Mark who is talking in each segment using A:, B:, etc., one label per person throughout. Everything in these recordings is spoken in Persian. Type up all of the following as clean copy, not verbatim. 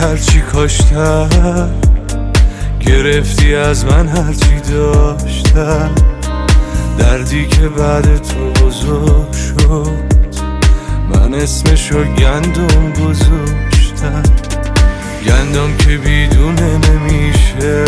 A: هرچی کاشتم، گرفتی از من هرچی داشتم. دردی که بعد تو بزرگ شد، من اسمشو گندم گذاشتم. گندم که بیدونه نمیشه،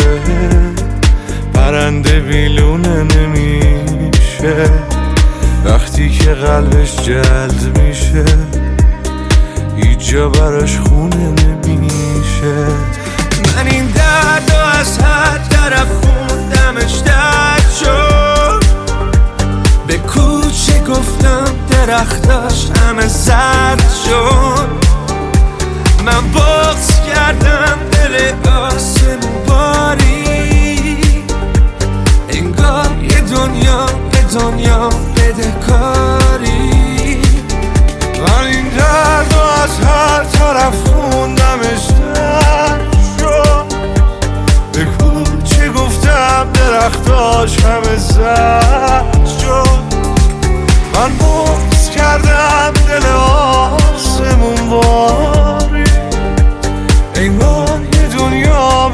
A: پرنده بیلونه نمیشه. وقتی که قلبش جلد میشه، هیچ جا براش خونه نمیشه. من این دردو از هر طرف خوندمش درد شد. به کوچه گفتم درختاش همه زرد شد. من بغض کردم دل آسمون باری، انگار یه دنیا بدهکاری. من این دردو از هر طرف خوندمش درد شد. به کوچه گفتم درختاش همه زرد شد. من بغض کردم دل آسمون باری، انگار یه دنیا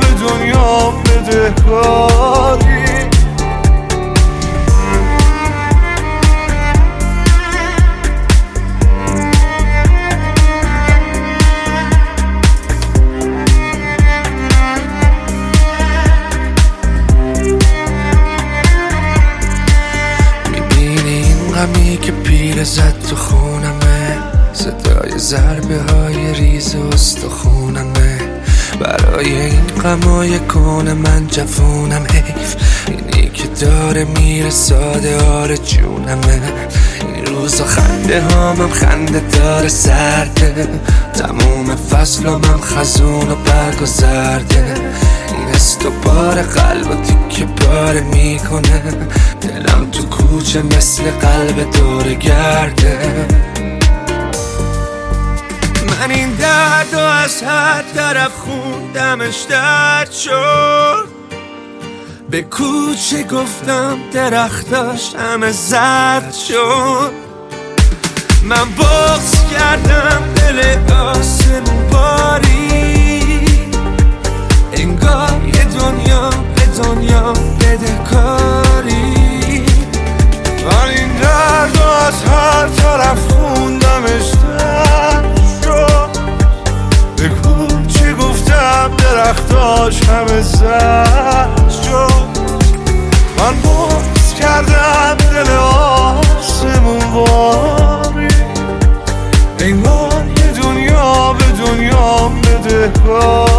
A: بدهکاری.
B: غمی که پیر زد تو خونمه، صدای ضربه های ریز استخونمه. برای این غمای کون من جوونم، حیف اینی که داره میره ساده آره جونمه. این روزا خنده هامم خنده داره سرده، تموم فصلم خزون و برگ و زرده. این استوبار قلب و تیکه پاره میکنه، دلم تو کوچه مثل قلب دور گرده.
A: من این دردو از هر طرف خوندمش درد شد. به کوچه گفتم درختاش همه زرد شد. من بغض کردم دل آسمون باری، انگار یه دنیا بدهکاری. من این دردو از هر طرف خوندمش درد شد. به کوچه گفتم درختاش همه زرد شد. من بغض کردم دل آسمون باری، انگار یه دنیا بدهکاری.